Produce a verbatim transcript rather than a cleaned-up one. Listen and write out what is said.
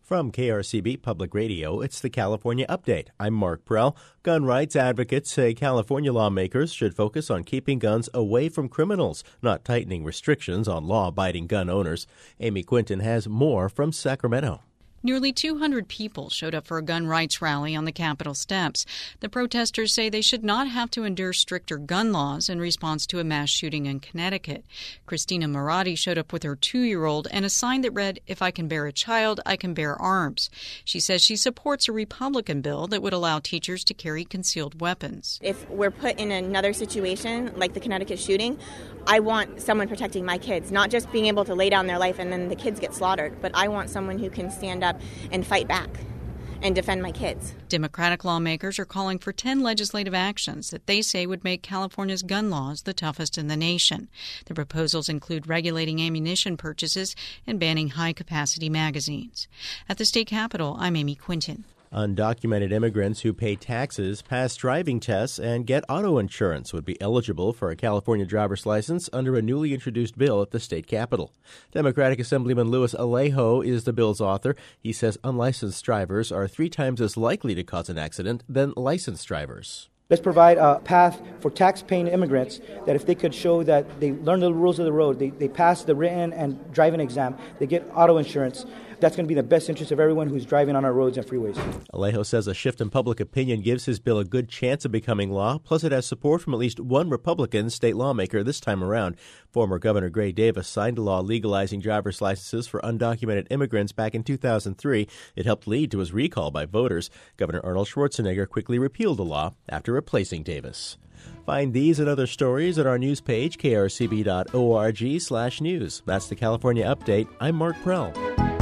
From K R C B Public Radio, it's the California Update. I'm Mark Prell. Gun rights advocates say California lawmakers should focus on keeping guns away from criminals, not tightening restrictions on law-abiding gun owners. Amy Quinton has more from Sacramento. Nearly two hundred people showed up for a gun rights rally on the Capitol steps. The protesters say they should not have to endure stricter gun laws in response to a mass shooting in Connecticut. Christina Marotti showed up with her two-year-old and a sign that read, "If I can bear a child, I can bear arms." She says she supports a Republican bill that would allow teachers to carry concealed weapons. If we're put in another situation like the Connecticut shooting, I want someone protecting my kids, not just being able to lay down their life and then the kids get slaughtered, but I want someone who can stand up and fight back and defend my kids. Democratic lawmakers are calling for ten legislative actions that they say would make California's gun laws the toughest in the nation. The proposals include regulating ammunition purchases and banning high-capacity magazines. At the state capitol, I'm Amy Quinton. Undocumented immigrants who pay taxes, pass driving tests, and get auto insurance would be eligible for a California driver's license under a newly introduced bill at the state capitol. Democratic Assemblyman Luis Alejo is the bill's author. He says unlicensed drivers are three times as likely to cause an accident than licensed drivers. Let's provide a path for tax-paying immigrants that if they could show that they learn the rules of the road, they, they pass the written and driving exam, they get auto insurance, that's going to be in the best interest of everyone who's driving on our roads and freeways. Alejo says a shift in public opinion gives his bill a good chance of becoming law, plus it has support from at least one Republican state lawmaker this time around. Former Governor Gray Davis signed a law legalizing driver's licenses for undocumented immigrants back in two thousand three. It helped lead to his recall by voters. Governor Arnold Schwarzenegger quickly repealed the law after replacing Davis. Find these and other stories at our news page, k r c b dot org slash news. That's the California Update. I'm Mark Prell.